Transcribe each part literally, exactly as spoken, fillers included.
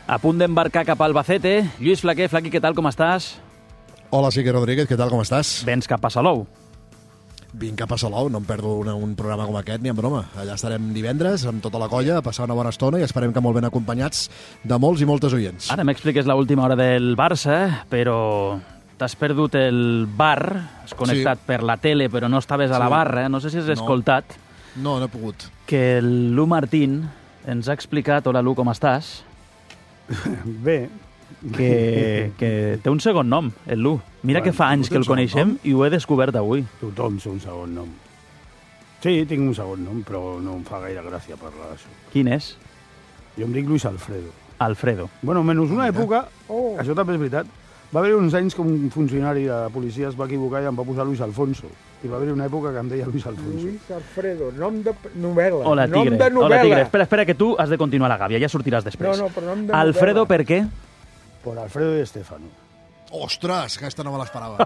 A punt d'embarcar cap a Albacete. Lluís Flaquer, Flaqui, què tal, com estàs? Hola, Sique Rodríguez, què tal, com estàs? Vens cap a Salou. Vinc cap a Salou, no em perdo una, un programa com aquest ni en broma. Allà estarem divendres amb tota la colla a passar una bona estona i esperem que molt ben acompanyats de molts i moltes oients. Ara m'expliques l'última hora del Barça, però t'has perdut el bar, has connectat sí. per la tele, però no estaves a sí. la barra, no sé si has no. escoltat. No, no he pogut. Que el Lu Martín ens ha explicat, hola Lu, com estàs? Bé. Que, que té un segon nom, el Lu. Mira bueno, que fa anys que el coneixem i ho he descobert avui. Tothom té un segon nom. Sí, tinc un segon nom, però no em fa gaire gràcia parlar d'això. Quin és? Jo em dic Luis Alfredo. Alfredo. Bueno, menys una època, oh. això també és veritat, va haver uns anys que un funcionari de la policia es va equivocar i em va posar Luis Alfonso. I va haver una època que em deia Luis Alfonso. Luis Alfredo, nom de novel·la. Hola, Tigre. Nom de novel·la. Hola, Tigre. Espera, espera, que tu has de continuar la gàbia, ja sortiràs després. No, no, però nom de Alfredo, novel·la. per què? Por Alfredo y Estefano. Ostres, que aquesta no me l'esperava.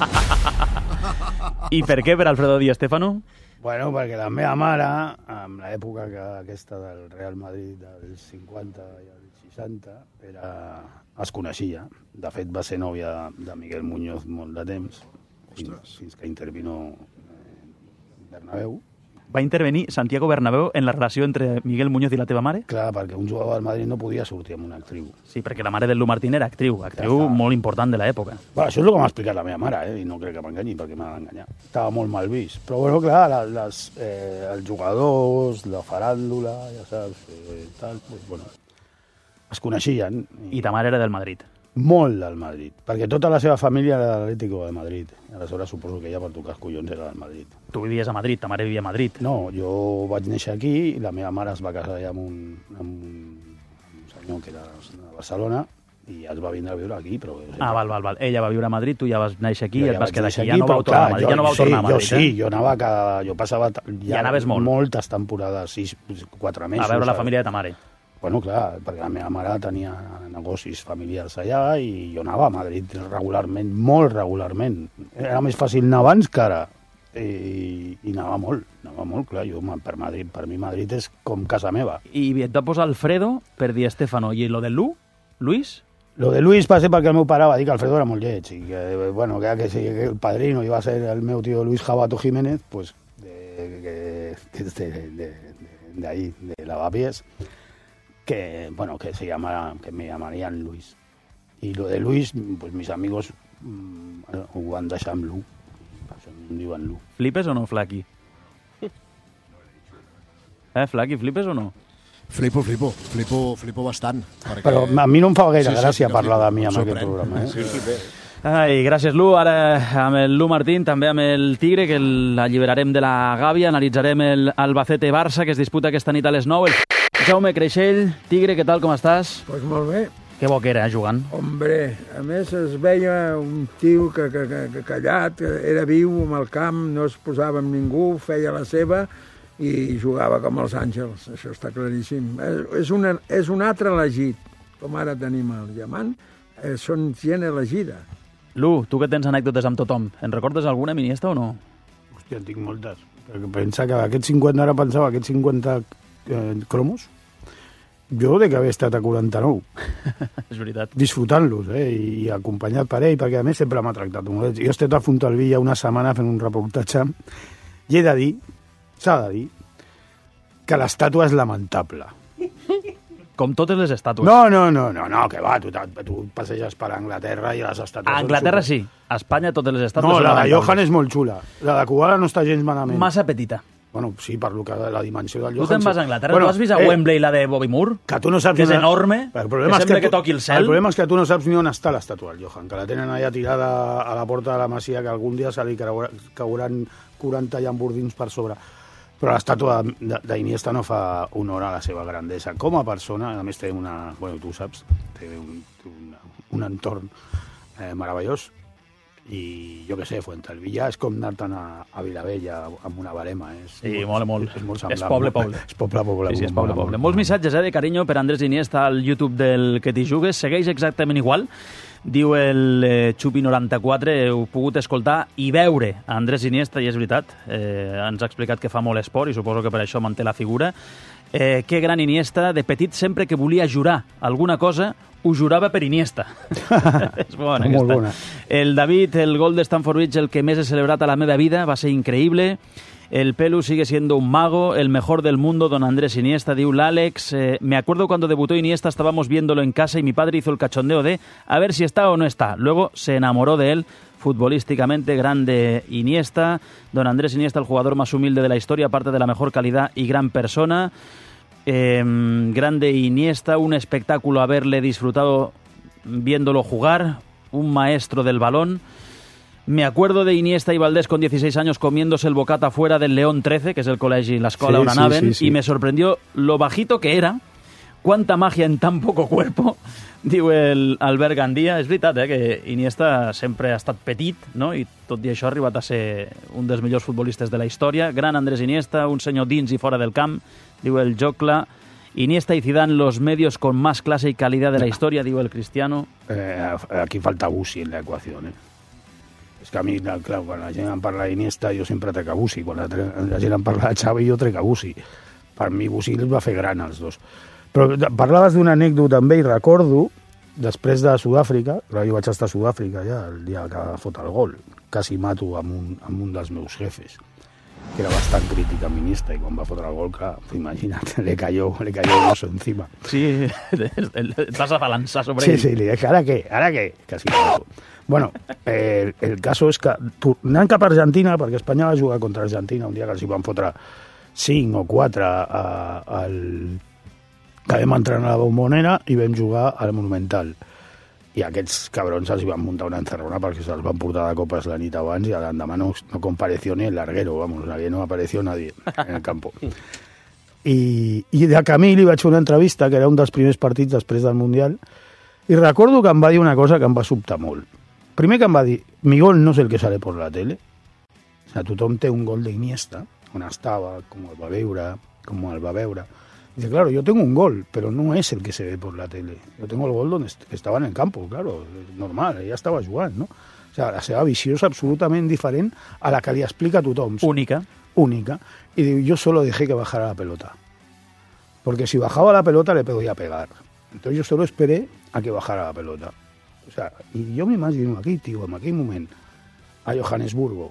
I per què per Alfredo Di Stéfano? Bueno, perquè la meva mare, en l'època que aquesta del Real Madrid dels cinquanta i els seixanta, era... es coneixia. De fet, va ser nòvia de Miguel Muñoz molt de temps, fins, fins que intervino Bernabéu. Va intervenir Santiago Bernabéu en la relació entre Miguel Muñoz i la teva mare? Clar, perquè un jugador del Madrid no podia sortir amb una actriu. Sí, perquè la mare del Lu Martín era actriu, actriu ja molt important de l'època. Bueno, això és el que m'ha explicat la meva mare, eh? I no crec que m'enganyi, perquè m'ha d'enganyar. Estava molt mal vist. Però, bueno, clar, les, les, eh, els jugadors, la faràndula, ja saps, eh, tal, pues, bueno, es coneixien. I ta mare era del Madrid? Molt del Madrid, perquè tota la seva família era de l'Atlético de Madrid. Aleshores suposo que ella per tocar els collons era del Madrid. Tu vivies a Madrid, ta mare vivia a Madrid. No, jo vaig néixer aquí i la meva mare es va casar allà amb un, amb un, un senyor que era de Barcelona i es va vindre a viure aquí. Però... Ah, val, val, val. Ella va viure a Madrid, tu ja vas néixer aquí i et ja vas quedar aquí. aquí. Ja no vau tornar a Madrid, jo, ja no vau sí, tornar a Madrid, jo eh? sí, jo anava cada... Jo passava ja, ja anaves molt. moltes temporades, sis, quatre mesos. A veure la saps? família de ta mare. Bueno, clar, perquè la meva mare tenia negocis familiars allà i jo anava a Madrid regularment, molt regularment. Era més fàcil anar abans que ara. I, i anava molt, anava molt, clar. Jo, per, Madrid, per mi Madrid és com casa meva. I et va posar Alfredo per Di Stéfano. I lo del Lu? Luis? Lo de Luis va ser perquè el meu pare va dir que Alfredo era molt lleig i que, bueno, que, que, que el padrino iba a ser el meu tio Luis Jabato Jiménez, pues, de, que, que es de, de, de, de ahí, de Lavapiés, que, bueno, que se llama, que me llamarían Luis. Y lo de Luis, pues mis amigos mmm, ho van deixar amb Lu. Per això em diuen Lu. Flipes o no, Flaqui? Eh, Flaqui, flipes o no? Flipo, flipo, flipo, flipo bastant. Perquè... Però a mi no em fa gaire sí, sí, gràcia sí, parlar flipo, de mi en sorprèn. aquest programa. Eh? Sí, sí. Ai, gràcies, Lu. Ara amb el Lu Martín, també amb el Tigre, que l'alliberarem de la gàbia, analitzarem el Albacete-Barça, que es disputa aquesta nit a les nou. El Jaume Creixell, Tigre, què tal, com estàs? Pues molt bé. Que bo que era, eh, jugant. Hombre, a més es veia un tio que, que, que, que callat, que era viu amb el camp, no es posava amb ningú, feia la seva i jugava com els àngels, això està claríssim. És, una, és un altre elegit, com ara tenim el Diamant, eh, són gent elegida. Lu, tu que tens anècdotes amb tothom, en recordes alguna Iniesta o no? Hòstia, en tinc moltes. Perquè pensa que aquests cinquanta, ara pensava, aquests cinquanta eh, cromos, jo de que haver estat a quaranta-nou. És veritat. Disfrutant-los, eh? I, i acompanyat per ell, perquè a més sempre m'ha tractat molt bé. Jo he estat a Fontalvilla una setmana fent un reportatge i he de dir, s'ha de dir, que l'estàtua és lamentable. Com totes les estàtues. No, no, no, no, no, que va, tu, tu passeges per Anglaterra i les estàtues... A Anglaterra super... sí, a Espanya totes les estàtues No, són la de lamentables. Johan és molt xula. La de Kubala no està gens malament. Massa petita. Bueno, sí, per lo que la dimensió del Tu Johan... te'n vas a Anglaterra, bueno, tu has vist a eh, Wembley la de Bobby Moore? Que tu no saps que és una... enorme, el problema que és sembla que, que toqui el cel. El problema és que tu no saps ni on està l'estàtua del Johan, que la tenen allà tirada a la porta de la Masia, que algun dia se li cauran quaranta llambordins per sobre. Però l'estàtua d'Iniesta no fa honor a la seva grandesa. Com a persona, a més té una... Bueno, tu saps, té un, un, un entorn eh, meravellós. I jo què sé, Fuentervilla és com anar-te'n a, a Vilavella amb una barema. És Sí, molt, mola molt. És molt semblant. És poble, poble. És poble, poble. Sí, sí, és poble, poble. Molts missatges eh, de carinyo per Andrés Iniesta al YouTube del Que t'hi jugues. Segueix exactament igual. Diu el eh, Xupi noranta-quatre, heu pogut escoltar i veure Andrés Iniesta, i és veritat, eh, ens ha explicat que fa molt esport i suposo que per això manté la figura. Eh, que gran Iniesta. De petit, sempre que volia jurar alguna cosa, ho jurava per Iniesta. És bona, Molt aquesta. bona. El David, el gol de Stamford Bridge, el que més he celebrat a la meva vida, va ser increïble. El Pelu sigue siendo un mago, el mejor del mundo, don Andrés Iniesta, diu l'Àlex. Eh, me acuerdo cuando debutó Iniesta, estábamos viéndolo en casa y mi padre hizo el cachondeo de a ver si está o no está. Luego se enamoró de él. Futbolísticamente, grande Iniesta. Don Andrés Iniesta, el jugador más humilde de la historia, aparte de la mejor calidad y gran persona. Eh, grande Iniesta, un espectáculo haberle disfrutado viéndolo jugar. Un maestro del balón. Me acuerdo de Iniesta y Valdés con dieciséis años comiéndose el bocata fuera del León trece, que es el colegio, la escuela Sí, on sí, anaven, sí, sí. y me sorprendió lo bajito que era, cuánta magia en tan poco cuerpo, diu el Albert Gandia. És veritat, eh, que Iniesta sempre ha estat petit, no? I tot i això ha arribat a ser un dels millors futbolistes de la història. Gran Andrés Iniesta, un senyor dins i fora del camp, diu el Jocla. Iniesta y Zidane, los medios con más clase y calidad de la historia, diu el Cristiano. Eh, aquí falta Bussi en la ecuación, eh? És que a mi, clar, quan la gent em parla d'Iniesta, jo sempre trec a Bussi. Quan la, la gent em parla de Xavi, jo trec a Bussi. Per mi, Bussi els va fer gran, els dos. Però parlaves d'una anècdota també, i recordo, després de Sud-àfrica, jo vaig estar a Sud-àfrica ja, el dia que va fotre el gol, quasi mato amb un, amb un dels meus jefes, que era bastant crític amb Iniesta, i quan va fotre el gol, clar, imagina't, le cayó, le cayó el oso encima. Sí, et vas a balançar sobre Sí, ell. sí, li dije, ¿ahora qué? ¿Ahora qué? Casi mato. Bueno, eh, el caso és que tu, anant cap a Argentina, perquè Espanya va jugar contra Argentina un dia que els hi van fotre cinc o quatre a, al... que vam entrar a la Bombonera i vam jugar al Monumental. I aquests cabrons els hi van muntar una encerrona perquè se'ls van portar de copes la nit abans i l'endemà no, no compareció ni el larguero, vamos, nadie, no apareció nadie en el campo. I, i de camí li vaig fer una entrevista, que era un dels primers partits després del Mundial, i recordo que em va dir una cosa que em va sobtar molt. Primer que em va dir, mi gol no és el que sale por la tele. O sea, tothom té un gol d'Iniesta, on estava, com el va veure, com el va veure. Dice, claro, yo tengo un gol, pero no es el que se ve por la tele. Yo tengo el gol donde est estava en el campo, claro, normal, ella estava jugant, no? O sea, la seva visió és absolutament diferent a la que li explica tothom. Única. Única. Y digo, yo solo dejé que bajara la pelota. Porque si bajaba la pelota le podía pegar. Entonces yo solo esperé a que bajara la pelota. O sea, i jo m'imagino aquí, tio, en aquell moment, a Johannesburgo,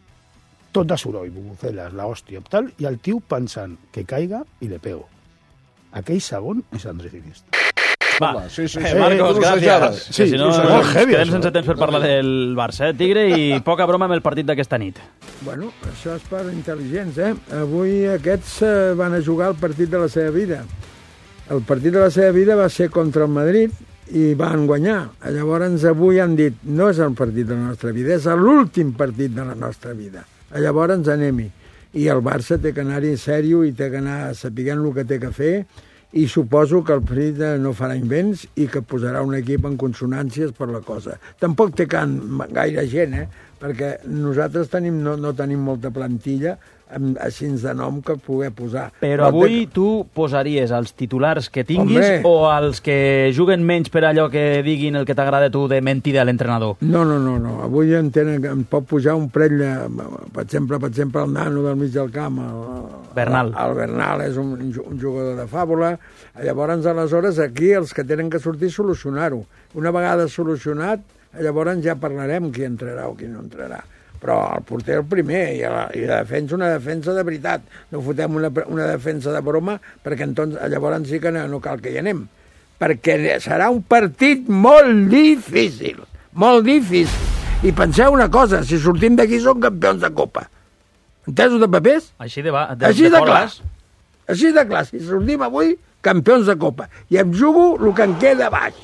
tot de soroll, bubuceles, la hòstia, tal, i el tio pensant que caiga i le pego. Aquell segon és Andrés Iniesta. Va, Home, sí, sí, eh, sí. Marcos, gràcies. Sí, Que si no, sí, ens molt heavy, quedem això. sense temps per parlar del Barça, eh, Tigre, i poca broma amb el partit d'aquesta nit. Bueno, això és per intel·ligents, eh? Avui aquests eh, van a jugar el partit de la seva vida. El partit de la seva vida va ser contra el Madrid i van guanyar. Llavors avui han dit, no és el partit de la nostra vida, és l'últim partit de la nostra vida. Llavors anem-hi. I el Barça té que anar-hi sèrio i té que anar sapiguent el que té que fer, i suposo que el Frit no farà invents i que posarà un equip en consonàncies per la cosa. Tampoc té can gaire gent, eh? Perquè nosaltres tenim, no, no tenim molta plantilla amb, així de nom que poder posar. Però avui tu posaries els titulars que tinguis Hombre. o els que juguen menys per allò que diguin el que t'agrada a tu de mentida a l'entrenador? No, no, no, no. Avui en, tenen, en pot pujar un parell, de, per exemple, per exemple, el nano del mig del camp, el, Bernal. El, el Bernal és un, un jugador de fàbula. Llavors, aleshores, aquí els que tenen que sortir solucionar-ho. Una vegada solucionat, llavors ja parlarem qui entrarà o qui no entrarà. Però el porter el primer, i la, i la defensa una defensa de veritat. No fotem una, una defensa de broma, perquè entonces, llavors sí que no, no cal que hi anem. Perquè serà un partit molt difícil, molt difícil. I penseu una cosa, si sortim d'aquí som campions de Copa. Entesos de papers? Així de, va, de, Així de de clar. boles. Així de clar. Si sortim avui, campions de Copa. I em jugo el que em queda baix.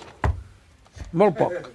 Molt poc.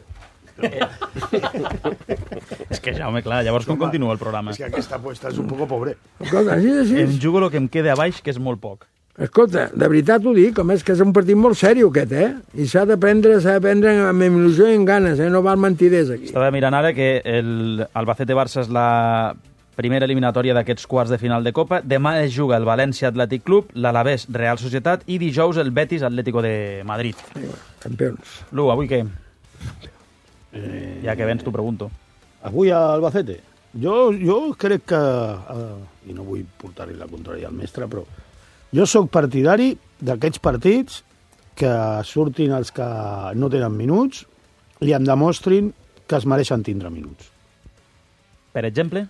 És que, Jaume, clar, llavors com continua el programa? És que aquesta apuesta és un poco pobre. Escolta, així, així. Em jugo el que em queda a baix, que és molt poc. Escolta, de veritat ho dic, com és que és un partit molt seriós aquest, eh? I s'ha de prendre, s'ha de prendre amb il·lusió i amb ganes, eh? No val mentiders aquí. Estava mirant ara que el Albacete-Barça és la primera eliminatòria d'aquests quarts de final de Copa. Demà es juga el València Atlètic Club, l'Alavés Real Societat i dijous el Betis Atlético de Madrid. Campions. Lu, avui què? Eh, Ja que vens, t'ho pregunto. Avui a Albacete. Jo, jo crec que, eh, i no vull portar-li la contrària al mestre, però Jo sóc partidari d'aquests partits que surtin els que no tenen minuts i em demostrin que es mereixen tindre minuts. Per exemple?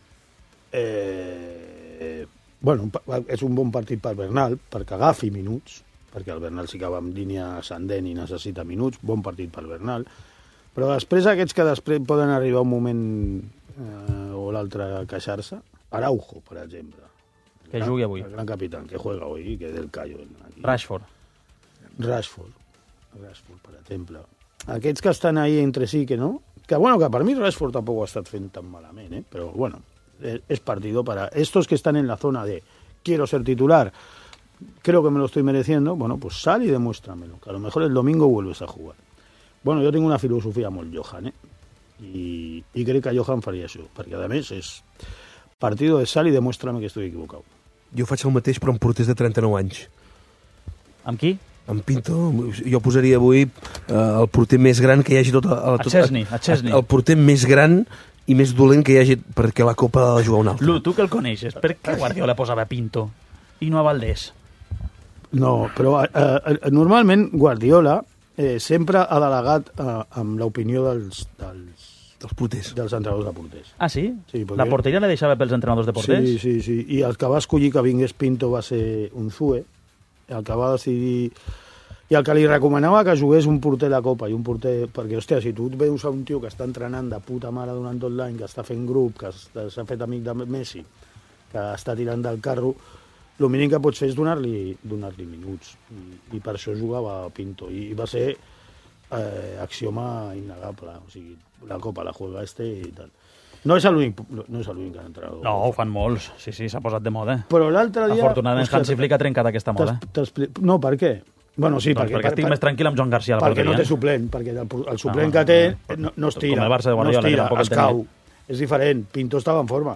Eh, bueno, és un bon partit per Bernal, perquè agafi minuts, perquè el Bernal sí que va en línia ascendent i necessita minuts, bon partit per Bernal, però després aquests que després poden arribar un moment eh, o l'altre a queixar-se, Araujo, per exemple. Que gran, jugui avui. El gran capitán, que juega hoy, que del callo. Aquí. Rashford. Rashford. Rashford, per exemple. Aquests que estan ahí entre sí, que no, que bueno, que per mi Rashford tampoc ho ha estat fent tan malament, eh? Però bueno, es partido para estos que están en la zona de quiero ser titular, creo que me lo estoy mereciendo, bueno, pues sal y demuéstramelo, que a lo mejor el domingo vuelves a jugar. Bueno, jo tinc una filosofia molt Johan, eh? I, i crec que Johan faria això, perquè a més és partido de sal i demuéstrame que estoy equivocado. Jo faig el mateix, però amb porters de trenta-nou anys. Amb qui? Amb Pinto. Jo posaria avui eh, el porter més gran que hi hagi tot... A, tot, a Chesney, a Chesney. El porter més gran i més dolent que hi hagi, perquè la Copa ha de jugar un altre. Lu, tu que el coneixes, per què Guardiola posava Pinto i no a Valdés? No, però eh, eh, normalment Guardiola eh, sempre ha delegat eh, amb l'opinió dels, dels, dels porters. Dels entrenadors de porters. Ah, sí? Sí, perquè... La porteria la deixava pels entrenadors de porters? Sí, sí, sí. I el que va escollir que vingués Pinto va ser Unzue, el que va decidir... I el que li recomanava que jugués un porter de Copa i un porter... Perquè, hòstia, si tu et veus a un tio que està entrenant de puta mare durant tot l'any, que està fent grup, que s'ha fet amic de Messi, que està tirant del carro, el mínim que pots fer és donar-li donar-li minuts. I, I per això jugava Pinto. I, i va ser eh, axioma innegable. O sigui, la Copa la juega este i tal. No és l'únic no és l'únic entrenador. No, ho fan molts. Sí, sí, s'ha posat de moda. Però l'altre dia... Afortunadament, Hansi Flick ha trencat aquesta moda. No, per què? Bueno, sí, doncs perquè, perquè estic per, més tranquil amb Joan García a la perquè porteria. no té suplent, perquè el, el suplent no, que té no, no es tira, com el Barça de Guardiola, no es tira, que es cau. És diferent, Pinto estava en forma.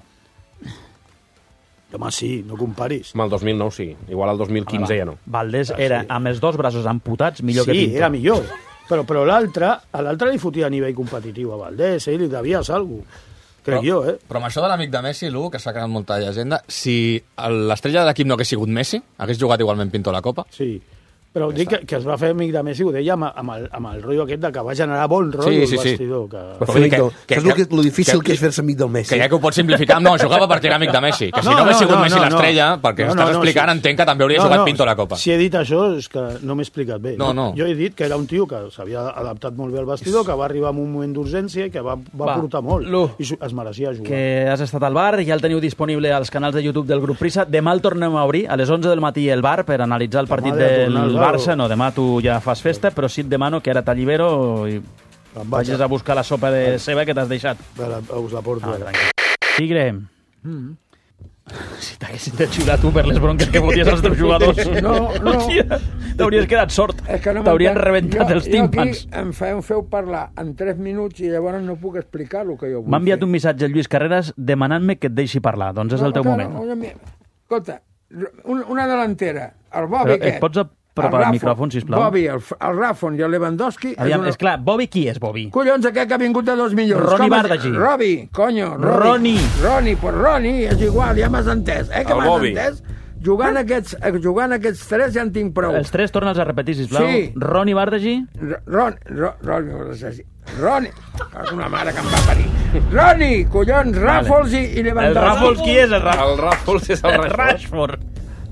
Home, sí, no comparis. Amb el dos mil nou sí, igual el dos mil quinze ah, ja no. Valdés ah, era, sí. amb els dos braços amputats, millor sí, que Pinto. Sí, era millor, però, però l'altre, a l'altre li fotia a nivell competitiu a Valdés, eh? Li devies alguna cosa. Crec però, jo, eh? Però amb això de l'amic de Messi, Lu, que s'ha quedat molta llegenda, si l'estrella de l'equip no hagués sigut Messi, hagués jugat igualment Pinto a la Copa? Sí. Però dic que, que es va fer amic de Messi, ho deia amb, amb, el, amb el rotllo aquest de que va generar bon rotllo sí, sí, el vestidor. Sí. Que... Però que, que, que, és el, que, lo difícil que, que és fer-se amic del Messi. Que ja que ho pots simplificar, no, jugava perquè era amic de Messi. Que si no, no hagués sigut no, Messi no, l'estrella, no. perquè no, no, estàs no, explicant, no, entenc que també hauria no, jugat no, Pinto a la Copa. Si he dit això és que no m'he explicat bé. No, no. Jo he dit que era un tio que s'havia adaptat molt bé al vestidor, que va arribar en un moment d'urgència i que va, va, va portar molt. Lu, I es mereixia jugar. Que has estat al bar, ja el teniu disponible als canals de YouTube del Grup Prisa. Demà el tornem a obrir, a les onze del matí, el bar, per analitzar el partit del Barça. No, demà tu ja fas festa, però sí et demano que ara t'allibero i vagis a buscar la sopa de ceba que t'has deixat. La, us la porto. Ah, Tigre, mm. si t'haguessin de xiular tu per les bronques que foties als teus jugadors, no, no. t'hauries quedat sort. No t'haurien rebentat jo, els tímpans. Jo aquí em feu, em feu parlar en tres minuts i llavors no puc explicar el que jo vull M'ha enviat fer. un missatge el Lluís Carreras demanant-me que et deixi parlar. Doncs és no, el teu moment. Escolta, una delantera, el Bobby Però aquest... Et pots apropar el micròfon, sisplau? Bobby, el, el Rafon i el Lewandowski... Aviam, és, una... és clar, Bobby qui és, Bobby? Collons, aquest que ha vingut de dos milions. Roni Bardagi. Robi, conyo. Roni. Roni, pues Roni, és igual, ja m'has entès. Eh, que m'has entès? Jugant aquests, jugant aquests tres ja en tinc prou. Els tres torna'ls a repetir, sisplau. Sí. Roni Bardagi. Ron, Ron, Roni, Roni, una mare que em va parir. Roni, collons, Ràfols vale. i, i Lewandowski. El Ràfols qui és, el Ràfols? El Ràfols és el Rashford.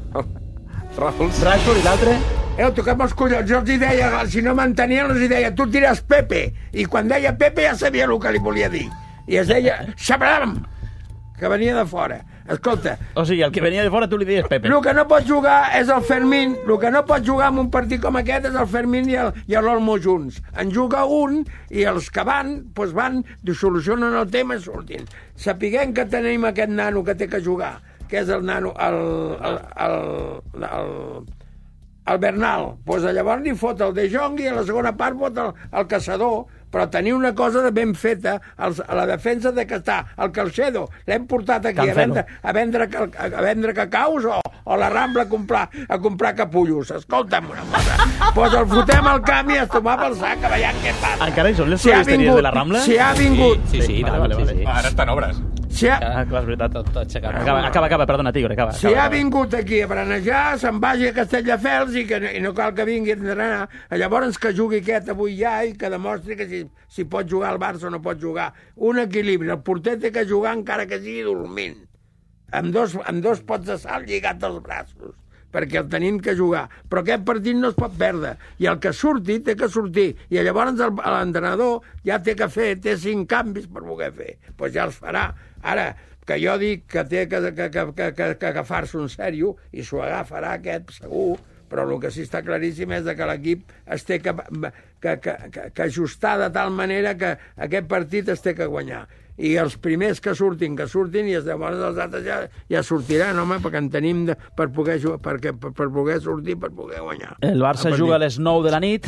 Ràfols. Rashford i l'altre? Eh, toquem els collons, jo els hi deia, si no m'entenien, els hi deia, tu diràs Pepe. I quan deia Pepe ja sabia el que li volia dir. I es deia Xabram, que venia de fora. Escolta... O sigui, el que venia de fora tu li deies Pepe. El que no pot jugar és el Fermín, el que no pot jugar en un partit com aquest és el Fermín i el, i l'Olmo junts. En juga un i els que van, doncs van, solucionen el tema i surtin. Sapiguem que tenim aquest nano que té que jugar, que és el nano, el... el, el, el, el el Bernal, doncs llavors li fot el De Jong i a la segona part fot el, el Caçador, però tenir una cosa de ben feta els, a la defensa de que està el Calcedo, l'hem portat aquí a vendre, a, vendre, a, a vendre cacaus o, o la Rambla a comprar, a comprar capullos. Escolta'm una cosa, doncs el fotem al camp i es tomar pel sac, a veure què passa. Encara hi són les floristeries de la Rambla? Si ha vingut... Sí, sí, sí, vale, vale, vale. Ara estan obres. Si ha, Ah, clar, és veritat, tot, tot aixecat. Acaba, acaba, acaba, perdona, Tigre, acaba. si acaba, ha acaba. vingut aquí a branejar, se'n vagi a Castelldefels i, que, i no cal que vingui a entrenar. Llavors que jugui aquest avui ja i que demostri que si, si pot jugar al Barça o no pot jugar. Un equilibri. El porter té que jugar encara que sigui dormint. Amb dos, amb dos pots de sal lligats als braços, perquè el tenim que jugar. Però aquest partit no es pot perdre. I el que surti, té que sortir. I llavors el- l'entrenador ja té que fer, té cinc canvis per poder fer. Doncs pues ja els farà. Ara, que jo dic que té que, que, que, que, que, que agafar-se un sèrio, i s'ho agafarà aquest segur, però el que sí està claríssim és que l'equip es té que, que, que, que, que ajustar de tal manera que aquest partit es té que guanyar. I els primers que surtin, que surtin, i llavors els altres ja, ja sortiran, home, perquè en tenim de, per, poder, jugar, perquè, per, per poder sortir, per poder guanyar. El Barça El partit. juga a les nou de la nit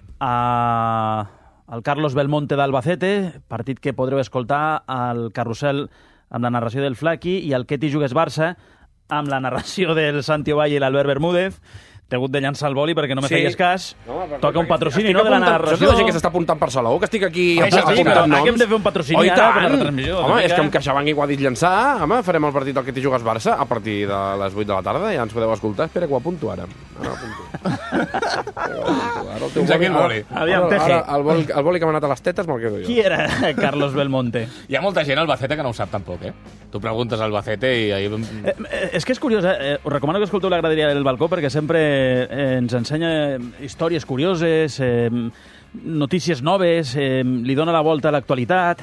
a... al Carlos Belmonte d'Albacete, partit que podreu escoltar al Carrusel amb la narració del Flaqui, i al Ketty Jugues Barça amb la narració del Santi Ovalle i l'Albert Bermúdez. T'he hagut de llançar el boli perquè no me Sí. feies cas. No, però- Toca un patrocini, Estic no?, de la apuntant- narració. Saps la gent que s'està apuntant per Salou? Que estic aquí Ai, sí, apuntant però noms? aquí hem de fer un patrocini Oh, i ara per la tant! retransmissió. Home, és que Mica. amb CaixaBank igual dit llançar, home, farem el partit del que t'hi jugues Barça a partir de les vuit de la tarda, ja ens podeu escoltar. Espera que ho apunto ara. Ara ho apunto. Ara ho apunto. Ara el teu Fins aquí el boli. Ara, Aviam, ara, Teje. ara el, boli, el boli que m'ha anat a les tetes me'l quedo jo. Qui era Carlos Belmonte? Hi ha molta gent al Albacete que no ho sap tampoc, eh? Tu preguntes al Albacete i ahir... Eh, eh, és que és curiós, eh? eh? Us recomano que escolteu la graderia del balcó perquè sempre eh, ens ensenya històries curioses, eh, notícies noves, eh, li dona la volta a l'actualitat,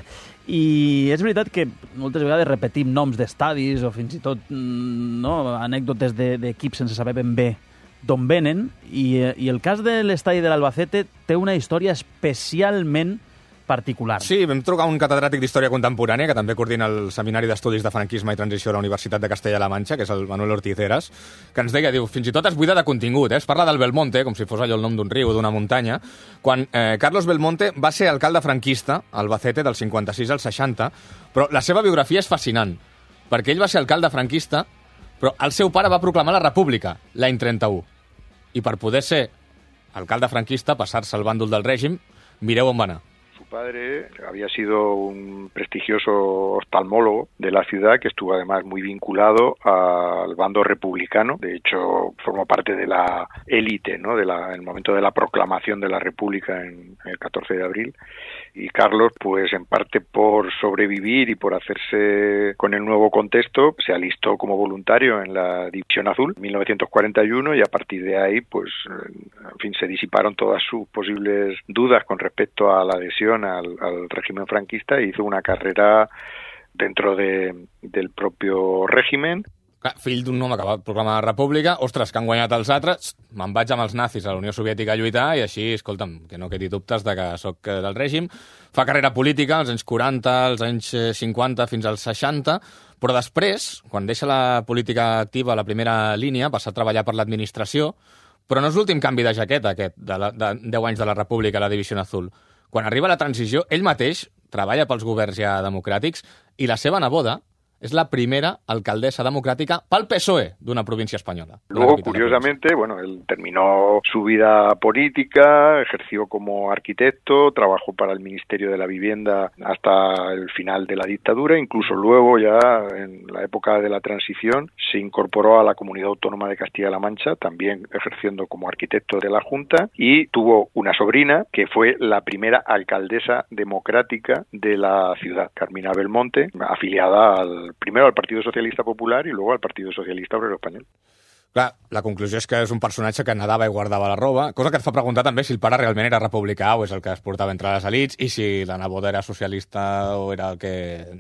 i és veritat que moltes vegades repetim noms d'estadis o fins i tot mm, no, anècdotes de- d'equips sense saber ben bé d'on venen, i, eh, i el cas de l'estadi de l'Albacete té una història especialment particular. Sí, vam trucar un catedràtic d'Història Contemporània que també coordina el Seminari d'Estudis de Franquisme i Transició de la Universitat de Castella-La Manxa, que és el Manuel Ortiz Heras, que ens deia, diu, fins i tot es buida de contingut, eh? Es parla del Belmonte, com si fos allò el nom d'un riu o d'una muntanya, quan eh, Carlos Belmonte va ser alcalde franquista al Albacete del cinquanta-sis al seixanta, però la seva biografia és fascinant, perquè ell va ser alcalde franquista, però el seu pare va proclamar la República l'any trenta-u. I per poder ser alcalde franquista, passar-se al bàndol del règim, mireu on va anar. Su padre había sido un prestigioso oftalmólogo de la ciudad que estuvo además muy vinculado al bando republicano. De hecho, formó parte de la élite, ¿no?, de la, en el momento de la proclamación de la República en, en el catorce de abril. Y Carlos, pues en parte por sobrevivir y por hacerse con el nuevo contexto, se alistó como voluntario en la División Azul en mil novecientos cuarenta y uno, y a partir de ahí, pues, en fin, se disiparon todas sus posibles dudas con respecto a la adhesión al, al régimen franquista e hizo una carrera dentro de, del propio régimen. Clar, fill d'un home que va proclamar la República, ostres, que han guanyat els altres, me'n vaig amb els nazis a la Unió Soviètica a lluitar, i així, escolta'm, que no quedi dubtes de que sóc eh, del règim. Fa carrera política als anys quaranta, als anys eh, cinquanta, fins als seixanta, però després, quan deixa la política activa a la primera línia, passa a treballar per l'administració, però no és l'últim canvi de jaqueta, aquest, de, la, de deu anys de la República a la Divisió Azul. Quan arriba la transició, ell mateix treballa pels governs ja democràtics, i la seva neboda es la primera alcaldesa democrática para el P S O E de una provincia española. Luego, curiosamente, bueno, él terminó su vida política, ejerció como arquitecto, trabajó para el Ministerio de la Vivienda hasta el final de la dictadura, incluso luego, ya en la época de la transición, se incorporó a la Comunidad Autónoma de Castilla-La Mancha, también ejerciendo como arquitecto de la Junta, y tuvo una sobrina que fue la primera alcaldesa democrática de la ciudad, Carmina Belmonte, afiliada al primero al Partido Socialista Popular y luego al Partido Socialista Obrero Español. Clar, la conclusió és que és un personatge que nadava i guardava la roba, cosa que et fa preguntar també si el pare realment era republicà o és el que es portava entre les elits, i si la neboda era socialista o era el que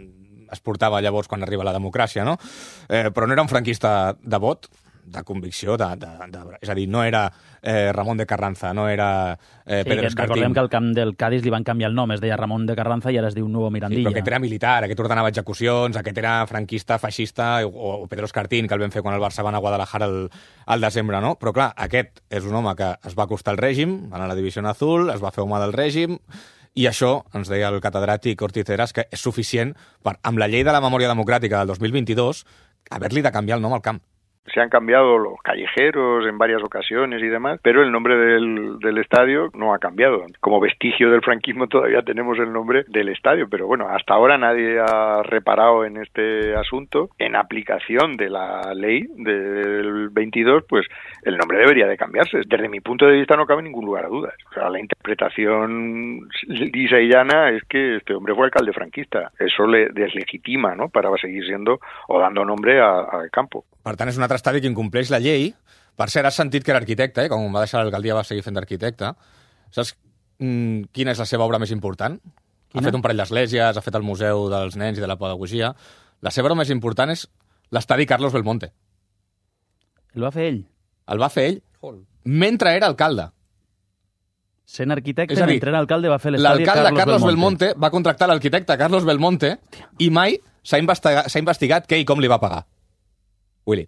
es portava llavors quan arriba la democràcia, no? Eh, però no era un franquista de vot, de convicció, de, de, de, és a dir, no era eh, Ramon de Carranza, no era eh, Sí, Pedro que Escartín. recordem que al camp del Cádiz li van canviar el nom, es deia Ramon de Carranza i ara es diu Nuevo Sí, Mirandilla. però aquest era militar, aquest ordenava execucions, aquest era franquista, feixista, o, o Pedro Escartín, que el vam fer quan el Barça va anar a Guadalajara al, al desembre, no? Però clar, aquest és un home que es va acostar al règim, va anar a la Divisió Azul, es va fer home del règim, i això, ens deia el catedràtic Ortiz Heras, que és suficient per, amb la llei de la memòria democràtica del dos mil vint-i-dos, haver-li de canviar el nom al camp. Se han cambiado los callejeros en varias ocasiones y demás, pero el nombre del, del estadio no ha cambiado. Como vestigio del franquismo todavía tenemos el nombre del estadio, pero bueno, hasta ahora nadie ha reparado en este asunto. En aplicación de la ley del veintidós, pues el nombre debería de cambiarse. Desde mi punto de vista no cabe ningún lugar a dudas. O sea, la interpretación lisa y llana es que este hombre fue alcalde franquista. Eso le deslegitima, ¿no?, para seguir siendo o dando nombre al campo. Per tant, és un altre estadi que incompleix la llei. Per cert, has sentit que era arquitecte, eh? Com va deixar l'alcaldia va seguir fent d'arquitecte. Saps mm, quina és la seva obra més important? Quina? Ha fet un parell d'esglésies, ha fet el Museu dels Nens i de la Pedagogia. La seva obra més important és l'estadi Carlos Belmonte. El va fer ell? El va fer ell mentre era alcalde. Sent arquitecte, dir, mentre era alcalde, va fer l'estadi Carlos, Carlos, Carlos Belmonte. Belmonte va contractar l'arquitecte Carlos Belmonte i mai s'ha investigat, s'ha investigat què i com li va pagar. Willy.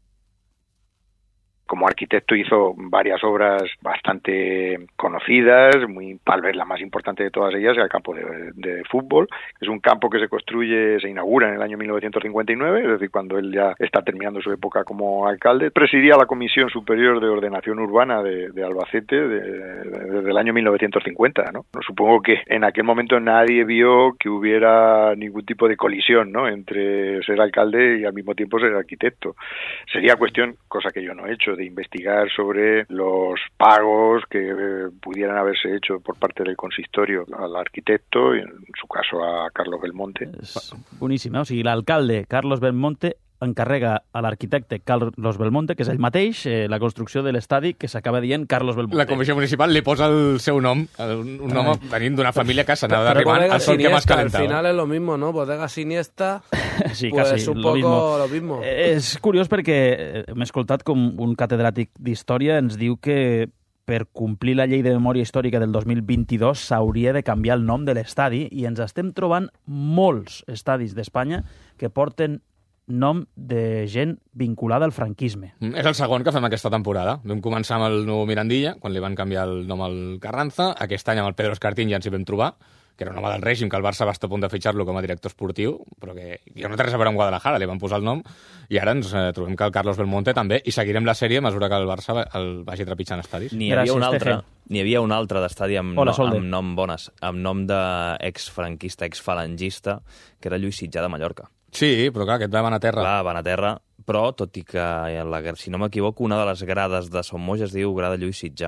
Como arquitecto hizo varias obras bastante conocidas, muy, tal vez la más importante de todas ellas, el campo de, de fútbol. Es un campo que se construye, se inaugura en el año mil novecientos cincuenta y nueve, es decir, cuando él ya está terminando su época como alcalde. Presidía la Comisión Superior de Ordenación Urbana de, de Albacete de, de, desde el año mil novecientos cincuenta, ¿no? Supongo que en aquel momento nadie vio que hubiera ningún tipo de colisión, ¿no?, entre ser alcalde y al mismo tiempo ser arquitecto. Sería cuestión, cosa que yo no he hecho, de investigar sobre los pagos que eh, pudieran haberse hecho por parte del consistorio al arquitecto y en su caso a Carlos Belmonte. És boníssim, eh? O sigui, l'alcalde Carlos Belmonte encarrega a l'arquitecte Carlos Belmonte, que és ell mateix, eh, la construcció de l'estadi que s'acaba dient Carlos Belmonte. La Comissió Municipal li posa el seu nom, un nom venint d'una família que s'anava d'arribant al sol que más calentava. Al final es lo mismo, ¿no? Bodega Siniesta, sí, pues casi, un lo poco mismo. lo mismo. És curiós perquè hem escoltat com un catedràtic d'història ens diu que per complir la llei de memòria històrica del dos mil vint-i-dos s'hauria de canviar el nom de l'estadi i ens estem trobant molts estadis d'Espanya que porten nom de gent vinculada al franquisme. És el segon que fem aquesta temporada. Vam començar amb el nou Mirandilla, quan li van canviar el nom al Carranza. Aquest any amb el Pedro Escartín ja ens hi vam trobar, que era un home del règim, que el Barça va estar a punt de fitxar-lo com a director esportiu, però que jo no té res a veure amb Guadalajara, li van posar el nom, i ara ens eh, trobem que el Carlos Belmonte també, i seguirem la sèrie a mesura que el Barça el vagi trepitjant estadis. N'hi havia Gràcies, un altre, Teje. n'hi havia un altre d'estadi amb, Hola, no, amb nom bones, amb nom d'exfranquista, exfalangista, que era Lluís Sitjà de Mallorca. Sí, però clar, aquest va a terra. Clar, van a terra, però tot i que, la, si no m'equivoco, una de les grades de Son Moix es diu Grada Lluís Sitjà.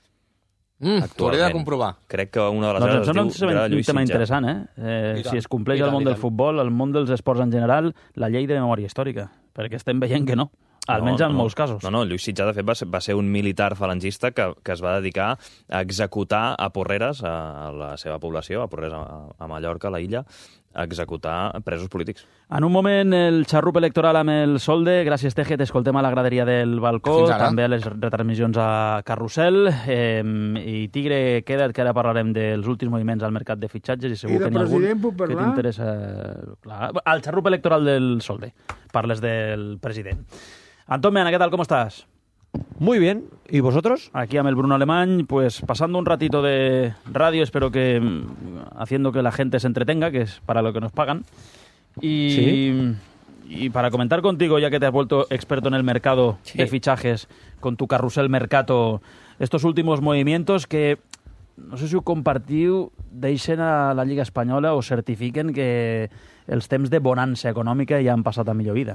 Mm, T'ho hauria de comprovar. Crec que una de les Doncs grades em es diu sembla Grada un Lluís tema Sitjà. interessant, eh? eh tant, si es compleix i el tant, món i del tant. futbol, el món dels esports en general, la llei de memòria històrica, perquè estem veient que no, almenys no, en no, molts casos. No, no, Lluís Sitjà, de fet, va ser, va ser un militar falangista que, que es va dedicar a executar a Porreres, a la seva població, a Porreres, a, a Mallorca, a la illa, a executar presos polítics. En un moment, el xarrup electoral amb el Solde. Gràcies, Teje, t'escoltem a la graderia del balcó, també a les retransmissions a Carrusel. Eh, I Tigre, queda't, que ara parlarem dels últims moviments al mercat de fitxatges i segur I de que n'hi ha algun president puc que parlar? t'interessa. Clar, al xarrup electoral del Solde. Parles del president. Antón Meana, ¿qué tal? ¿Cómo estás? Muy bien. ¿Y vosotros? Aquí amb el Bruno Alemany, pues pasando un ratito de radio, espero que mm, haciendo que la gente se entretenga, que es para lo que nos pagan. Y, Sí. y para comentar contigo, ya que te has vuelto experto en el mercado Sí. de fichajes, con tu carrusel mercato, estos últimos movimientos que, no sé si ho compartiu, deixen a la Lliga Espanyola o certifiquen que els temps de bonança econòmica ja han passat a millor vida.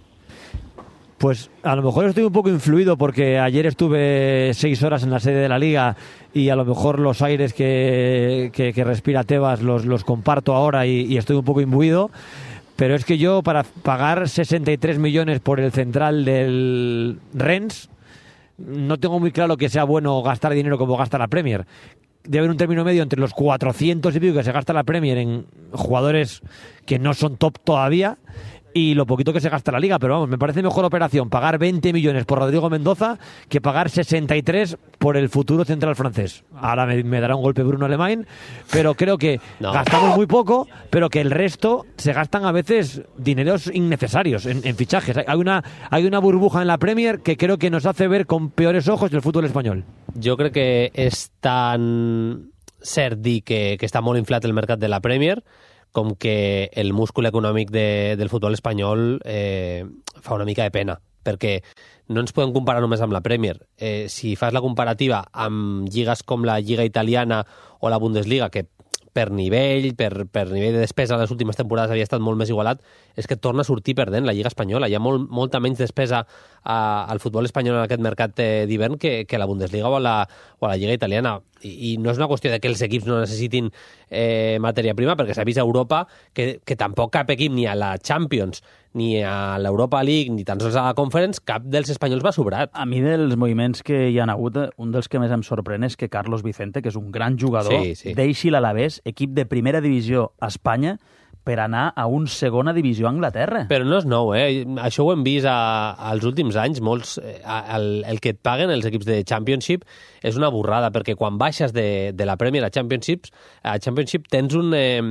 Pues a lo mejor estoy un poco influido porque ayer estuve seis horas en la sede de la Liga y a lo mejor los aires que, que, que respira Tebas los, los comparto ahora y, y estoy un poco imbuido. Pero es que yo, para pagar sesenta y tres millones por el central del Rennes, no tengo muy claro que sea bueno gastar dinero como gasta la Premier. Debe haber un término medio entre los cuatrocientos y pico que se gasta la Premier en jugadores que no son top todavía y lo poquito que se gasta la Liga. Pero vamos, me parece mejor operación pagar veinte millones por Rodrigo Mendoza que pagar sesenta y tres por el futuro central francés. Ahora me, me dará un golpe Bruno Alemany, pero creo que No. gastamos muy poco, pero que el resto se gastan a veces dineros innecesarios en, en fichajes. Hay una, hay una burbuja en la Premier que creo que nos hace ver con peores ojos el fútbol español. Jo crec que és tan cert dir que, que està molt inflat el mercat de la Premier com que el múscul econòmic de, del futbol espanyol eh, fa una mica de pena, perquè no ens podem comparar només amb la Premier. Eh, si fas la comparativa amb lligues com la Lliga Italiana o la Bundesliga, que per nivell, per, per nivell de despesa les últimes temporades havia estat molt més igualat, és que torna a sortir perdent la Lliga Espanyola. Hi ha molt, molta menys despesa a, al futbol espanyol en aquest mercat d'hivern que, que la Bundesliga o la, o la Lliga Italiana. I, I no és una qüestió de que els equips no necessitin eh, matèria prima, perquè s'ha vist a Europa que, que tampoc cap equip ni a la Champions ni a l'Europa League, ni tan sols a la Conference, cap dels espanyols va sobrat. A mi dels moviments que hi ha hagut, un dels que més em sorprèn és que Carlos Vicente, que és un gran jugador, sí, sí. deixi l'Alavés, equip de primera divisió a Espanya, per anar a un segona divisió a Anglaterra. Però no és nou, eh? Això ho hem vist a, als últims anys. Molts, a, el, el que et paguen els equips de Championship és una burrada, perquè quan baixes de, de la Premier a Championship, a Championship tens un... Eh,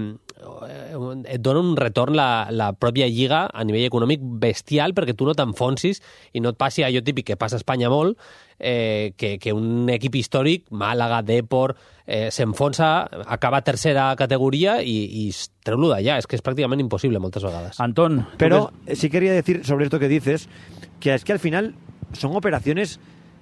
et dona un retorn la, la pròpia lliga a nivell econòmic bestial, perquè tu no t'enfonsis i no et passi allò típic que passa a Espanya molt, eh, que, que un equip històric, Màlaga, Depor, eh, s'enfonsa, acaba tercera categoria i, i treu-lo d'allà. És que és pràcticament impossible moltes vegades. Antón. Pero sí quería decir sobre esto que dices, que es que al final son operaciones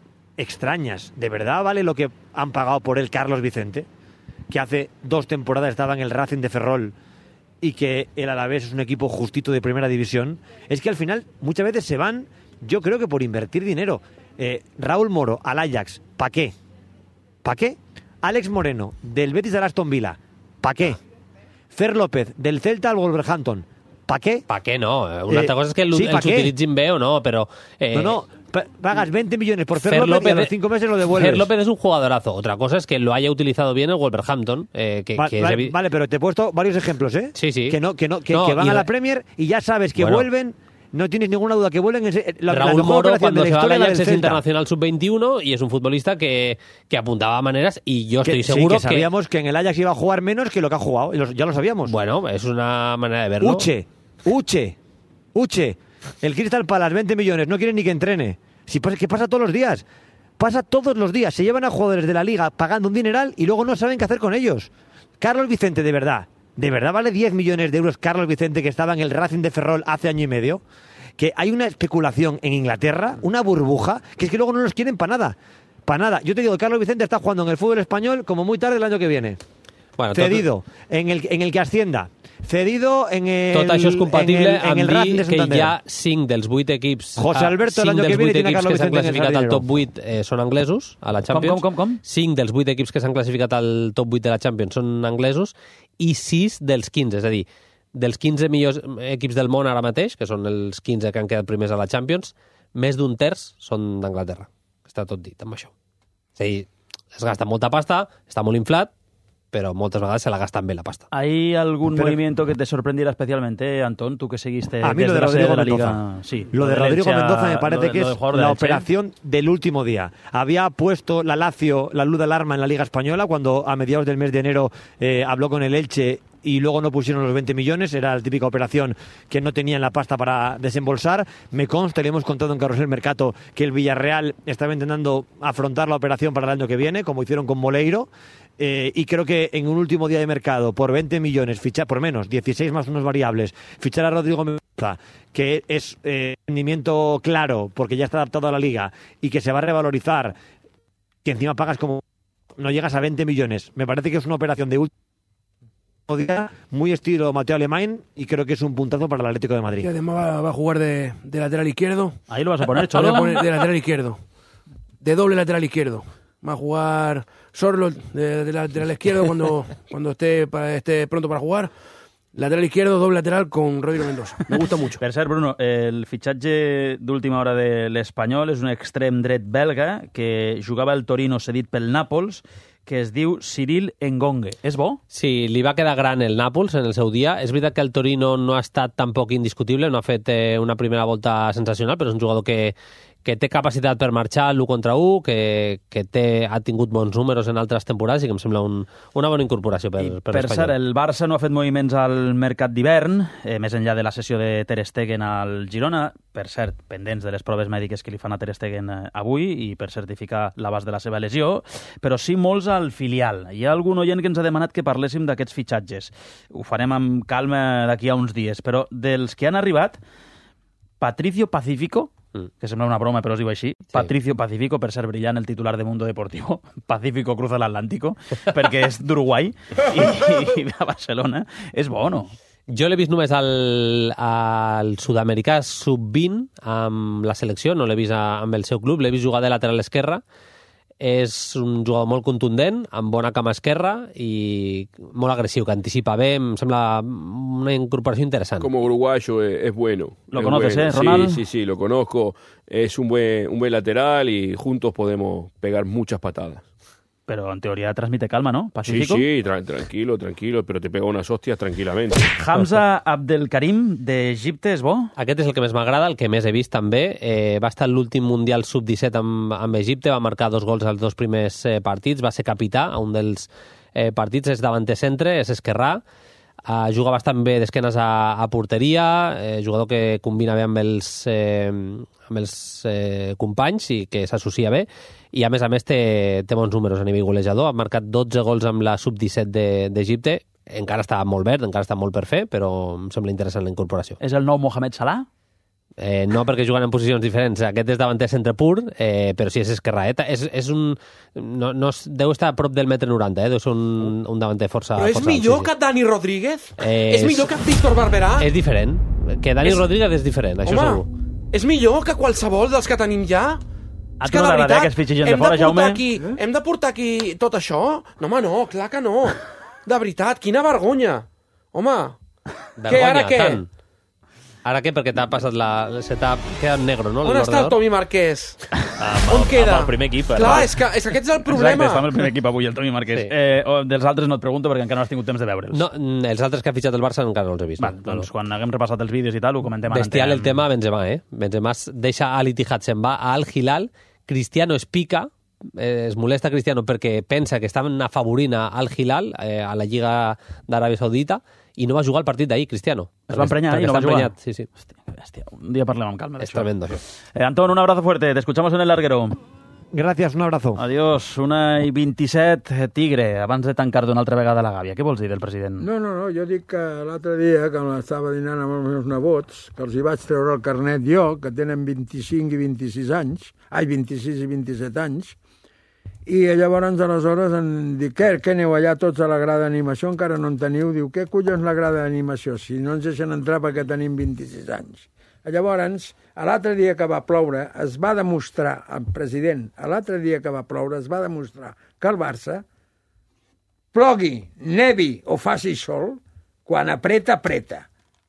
extrañas. ¿De verdad vale lo que han pagado por el Carlos Vicente? Que hace dos temporadas estaba en el Racing de Ferrol y que el Alavés es un equipo justito de primera división. Es que al final muchas veces se van, yo creo que por invertir dinero. Eh, Raúl Moro al Ajax, ¿pa' qué? ¿Pa' qué? Alex Moreno del Betis al Aston Villa, ¿pa' qué? Fer López del Celta al Wolverhampton, ¿pa' qué? ¿Pa' qué no? Una altra Eh, cosa és que sí, els ¿pa' qué? utilitzin bé o no, però... Eh, No, no, pa- pagas veinte millones por Fer, Fer López, y a López- los cinco meses lo devuelves. Fer López es un jugadorazo. Otra cosa es que lo haya utilizado bien el Wolverhampton. Eh, que, Va- que es vale, evi- vale, pero te he puesto varios ejemplos, ¿eh? Sí, sí. Que, no, que, no, que, No, que van y a la Ra- Premier y ya sabes que Bueno. vuelven, no tienes ninguna duda que vuelven. Es la, la Raúl mejor Moro, operación cuando de se la va al historia, la Ajax, del es Celta. internacional sub veintiuno y es un futbolista que, que apuntaba a maneras, y yo Que- estoy sí, seguro que sabíamos que... en el Ajax iba a jugar menos que lo que ha jugado, y los- ya lo sabíamos. Bueno, es una manera de verlo. Uche, Uche, Uche, el Crystal Palace, veinte millones, no quieren ni que entrene. Si pasa, que pasa todos los días. Pasa todos los días. Se llevan a jugadores de la liga pagando un dineral y luego no saben qué hacer con ellos. Carlos Vicente, de verdad, ¿de verdad vale diez millones de euros Carlos Vicente, que estaba en el Racing de Ferrol hace año y medio? Que hay una especulación en Inglaterra, una burbuja, que es que luego no los quieren para nada. Para nada. Yo te digo, Carlos Vicente está jugando en el fútbol español como muy tarde el año que viene. Bueno, Cedido, en el, en el que ascienda. Cedido en el, Tot això és compatible en el, en el amb Racing dir de que Santander. hi ha cinc dels vuit equips... José Alberto, cinc l'any que dels viene vuit tiene a equips Carlos que s'han Vicente en el classificat al Sardinero. top vuit eh, són anglesos, a la Champions. com, com, com? cinc dels vuit equips que s'han classificat al top vuit de la Champions són anglesos i sis dels quinze, és a dir, dels quinze millors equips del món ara mateix, que són els quinze que han quedat primers a la Champions, més d'un terç són d'Anglaterra. Està tot dit amb això. És a dir, es gasta molta pasta, està molt inflat, pero muchas veces se la gastan bien la pasta. ¿Hay algún Pero- movimiento que te sorprendiera especialmente, Antón? Tú que seguiste A mí lo desde de la sede Rodrigo de la Mendoza. Liga. Sí, Lo de del Rodrigo Elche a- Mendoza me parece lo- que lo del es jugador del la Elche. operación del último día. Había puesto la Lazio la luz de alarma en la Liga Española cuando a mediados del mes de enero eh, habló con el Elche y luego no pusieron los veinte millones. Era la típica operación que no tenían la pasta para desembolsar. Me consta, le hemos contado en Carrusel Mercato, que el Villarreal estaba intentando afrontar la operación para el año que viene, como hicieron con Moleiro. Eh, y creo que en un último día de mercado, por veinte millones, fichar por menos, dieciséis más unos variables, fichar a Rodrigo Mendoza, que es eh, rendimiento claro, porque ya está adaptado a la liga, y que se va a revalorizar, que encima pagas como... no llegas a veinte millones. Me parece que es una operación de último día, muy estilo Mateo Alemán, y creo que es un puntazo para el Atlético de Madrid. Y además va, va a jugar de, de lateral izquierdo. Ahí lo vas a poner, Lo Cholo. voy a poner de lateral izquierdo. De doble lateral izquierdo. Va a jugar Sorlo de, de lateral izquierdo cuando, cuando esté, para, esté pronto para jugar. Lateral izquierdo, doble lateral con Rodrigo Mendoza. Me gusta mucho. Per cert, Bruno, el fitxatge d'última hora de l'Espanyol és un extrem dret belga que jugava al Torino cedit pel Nàpols, que es diu Cyril Engongue. És bo? Sí, li va quedar gran el Nàpols en el seu dia. És veritat que el Torino no ha estat tampoc indiscutible, no ha fet eh, una primera volta sensacional, però és un jugador que, que té capacitat per marxar l'u contra u, que, que té, ha tingut bons números en altres temporades i que em sembla un, una bona incorporació per, per, Per cert, el Barça no ha fet moviments al mercat d'hivern, eh, més enllà de la sessió de Ter Stegen al Girona, per cert, pendents de les proves mèdiques que li fan a Ter Stegen eh, avui i per certificar l'abast de la seva lesió, però sí molts al filial. Hi ha algun oient que ens ha demanat que parléssim d'aquests fitxatges. Ho farem amb calma d'aquí a uns dies, però dels que han arribat, Patricio Pacífico, mm. que sembla una broma, però es diu així. Sí. Patricio Pacifico, per ser brillant, el titular de Mundo Deportivo. Pacífico cruza l'Atlántico, perquè és d'Uruguai i, i a Barcelona. És bo, no? Jo l'he vist només al, al sud-americà sub vint amb la selecció, no l'he vist amb el seu club, l'he vist jugar de lateral esquerra. És un jugador molt contundent, amb bona cama esquerra i molt agresiu, que anticipa bé, em sembla una incorporación interesante. Como uruguayo es, es bueno. ¿Lo es conoces, bueno. eh, Ronald? Sí, sí, sí, lo conozco. Es un buen, un buen lateral y juntos podemos pegar muchas patadas. Pero en teoría transmite calma, ¿no? ¿Pacífico? Sí, sí, tra tranquilo, tranquilo, pero te pega unas hostias tranquilamente. Hamza Abdelkarim, d'Egipte, és bo? Aquest és el que més m'agrada, el que més he vist també. Eh, va estar en l'últim Mundial sub disset amb, amb Egipte, va marcar dos gols als dos primers eh, partits, va ser capità a un dels eh, partits, és davanter centre, és esquerrà, Uh, juga bastant bé d'esquenes a, a porteria, eh, jugador que combina bé amb els, eh, amb els eh, companys i que s'associa bé, i a més a més té, té bons números a nivell golejador, ha marcat dotze gols amb la sub disset d'Egipte, encara està molt verd, encara està molt per fer, però em sembla interessant la incorporació. És el nou Mohamed Salah? Eh, no, perquè juguen en posicions diferents. Aquest és davanter centre pur, eh, però sí és esquerraeta. És, és un... No, no, deu estar a prop del metre noranta, eh? Deu ser un, un davanter força... Però és força millor alt, sí, sí. que Dani Rodríguez? Eh, és millor que Víctor Barberà? És diferent. Que Dani és... Rodríguez és diferent, això Home, segur. És millor que qualsevol dels que tenim ja? A tu no t'agradaria que es fitxi gent de fora, Jaume? Aquí, eh? Hem de portar aquí tot això? No, home, no, clar que no. De veritat, quina vergonya. Home, vergonya, què, ara què? Tant. Ara què? Perquè t'ha passat la... Se t'ha quedat negre, no? On està el Tomi Marquès? Amb On el, queda? Amb el primer equip. Clar, és que, és que aquest és el problema. Exacte, està amb el primer equip avui, el Tomi Marquès. Sí. Eh, o, dels altres no et pregunto perquè encara no has tingut temps de veure'ls. No, els altres que ha fitxat el Barça encara no els he vist. Va, doncs no. Quan haguem repassat els vídeos i tal, ho comentem. Bestial el tema Benzema, eh? Benzema deixa Al Ittihad, se'n va a Al Hilal, Cristiano es pica, eh, es molesta Cristiano perquè pensa que estaven afavorint a Al Hilal, eh, a la Lliga d'Aràbia Saudita, i no va jugar el partit d'ahir, Cristiano. Es va emprenyar i no va jugar. Sí, sí. Hòstia, hòstia, un dia parlem amb calma d'això. És tremendo, això. Eh, Antón, un abrazo fuerte. Te escuchamos en el larguero. Gracias, un abrazo. Adiós. Una i vint-i-set, Tigre, abans de tancar d'una altra vegada la gàbia. Què vols dir del president? No, no, no, jo dic que l'altre dia, que estava dinant amb els meus nebots, que els hi vaig treure el carnet jo, que tenen vint-i-cinc i vint-i-sis anys, ai, vint-i-sis i vint-i-set anys, i llavors, aleshores, em dic, què, què aneu allà tots a la grada d'animació? Encara no en teniu? Diu, què collons la grada d'animació? Si no ens deixen entrar perquè tenim vint-i-sis anys. Llavors, l'altre dia que va ploure, es va demostrar, el president, l'altre dia que va ploure, es va demostrar que el Barça plogui, nevi o faci sol, quan apreta, apreta.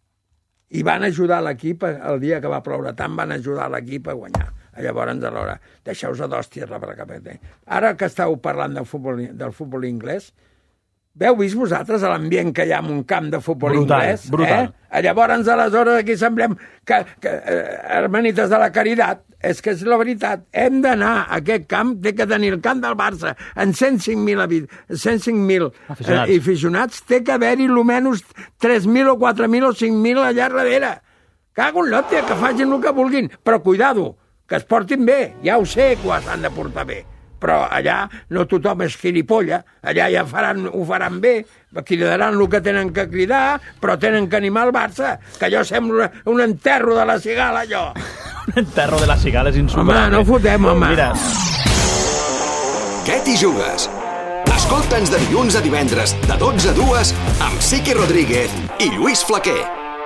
I van ajudar l'equip el dia que va ploure, tant van ajudar l'equip a guanyar. Llavors, alhora, deixeu-vos d'hòsties la bracapeta. Ara que estàu parlant del futbol, del futbol anglès, veu vist vosaltres l'ambient que hi ha en un camp de futbol brutal, anglès? Brutal, eh? Llavors, aleshores, aquí semblem que, que eh, hermanites de la caritat. És que és la veritat. Hem d'anar a aquest camp, té que tenir el camp del Barça, en cent cinc mil aficionats. Eh, aficionats, té que haver-hi almenys tres mil o quatre mil o cinc mil allà darrere. Cago en l'òptia, que facin el que vulguin, però cuidado, que es portin bé, ja ho sé que s'han de portar bé, però allà no tothom és gilipolla, allà ja faran, ho faran bé, cridaran el que tenen que cridar, però tenen que animar el Barça, que allò sembla un enterro de la cigala, allò. Un enterro de la cigala és insuperable. Home, no fotem, home. Mira. Què t'hi jugues? Escolta'ns de dilluns a divendres, de dotze a dues, amb Siqui Rodríguez i Lluís Flaquer.